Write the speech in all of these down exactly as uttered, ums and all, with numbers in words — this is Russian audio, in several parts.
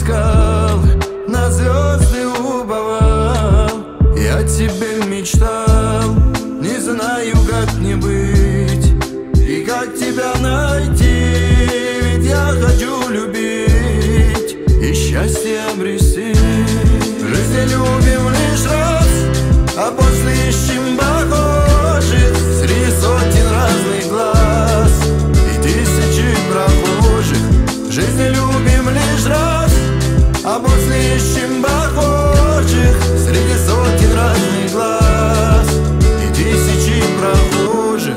искал, на звезды уповал. Я тебе мечтал, не знаю, как мне быть и как тебя найти. Ведь я хочу любить и счастье обрести. В жизни любим лишь раз, а после ищем похожих среди сотен разных глаз и тысячи прохожих. В жизни любим лишь раз, а после ищем похожих среди сотен разных глаз и тысячи прохожих.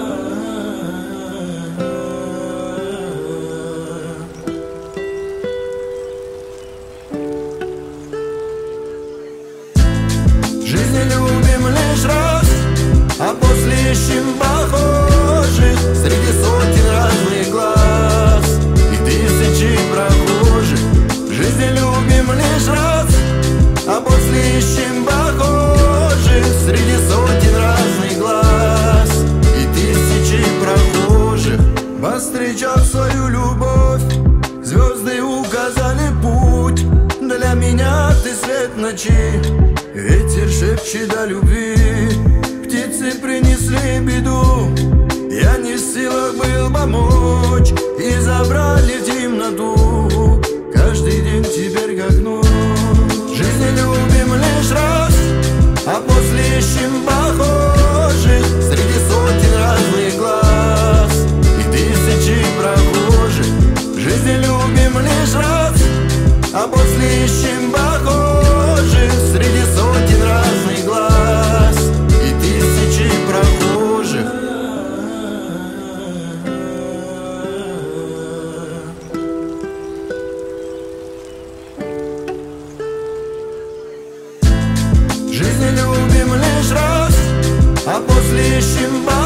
В жизни любим лишь раз, а после ищем похожих среди сотен разных глаз и тысячи прохожих. В жизни любим лишь раз, а после ищем похожих среди сотен разных глаз и тысячи прохожих. Повстречал свою любовь, звезды указали путь. Для меня ты свет ночи, ветер шепчет о любви. Птицы принесли беду, я не в силах был помочь, и забрали в темноту каждый день теперь как ночь. В жизни любим лишь раз, а после ищем похожих среди сотен разных глаз и тысячи прохожих. В жизни любим лишь раз, а после ищем похожих среди сотен разных глаз и тысячи прохожих. В жизни любим лишь раз, а после ищем похожих